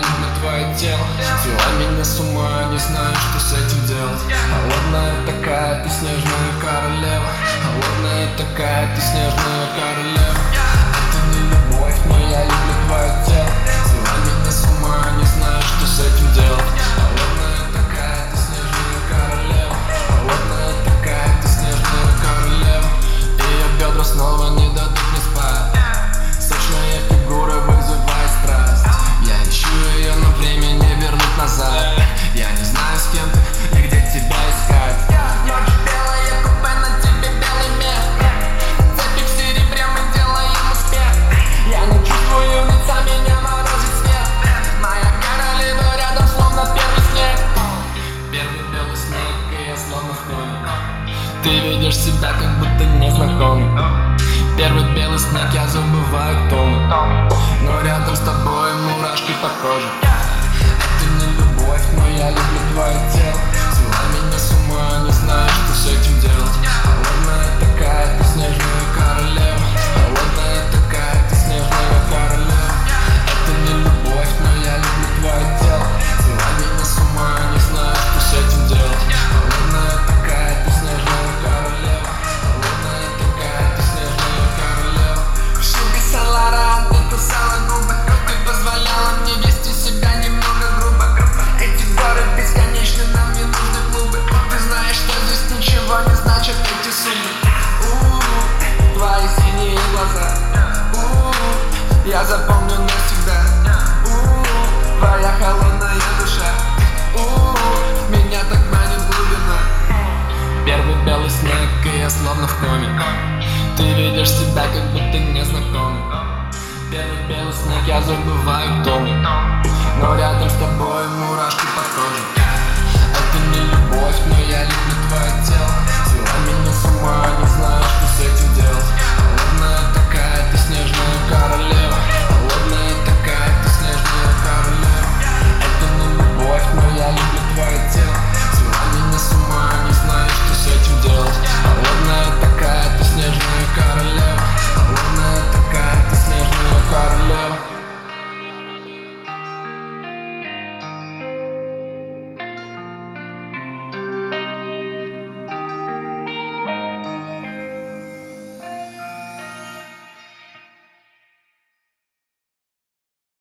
люблю твое тело. Свела меня с ума, не знаю, что с этим делать. Холодная такая, ты снежная королева. Холодная такая, ты снежная королева. Это не любовь, но я люблю твое тело. Свела меня с ума, не знаю, что с этим делать. Холодная такая, ты снежная королева. Холодная такая, ты снежная королева. Ее бедра снова не дадут мне спать. Сочная фигура вызывает страсть. Я ищу ее, но время не вернуть назад. Я не знаю, с кем ты и где тебя искать. Ночь белая, купе, на тебе белый мех. Цепи в серебре, мы делаем успех. Я не чувствую лица, меня морозит свет. Моя королева рядом, словно первый снег. Первый белый снег, и я словно в коме. Ты ведешь себя, как будто незнакомый. Первый белый снег, я забываю, кто мы. Но рядом с тобой мурашки по коже. Это не любовь, но я люблю твое тело. Свела меня с ума, не знаю, что с этим делать. Холодная такая, ты снежная королева. Холодная такая, ты снежная королева. Это не любовь, но я люблю твое тело. Свела меня с ума, не знаю, что с этим делать. Холодная такая, ты снежная королева. Холодная такая, ты снежная королева. Шуби Сан-Лоран, ты кусала губы. Ты позволяла мне вести себя немного грубо. Эти горы бесконечны, нам не нужны клубы. Ты знаешь, что здесь ничего не значат эти суммы. Твои синие глаза. Я запомню навсегда. Твоя холодная душа. Меня так манит глубина. Первый белый снег, и я словно в коме. Ты ведешь себя, как будто незнакомый. Первый белый снег, я забываю, кто мы. Но рядом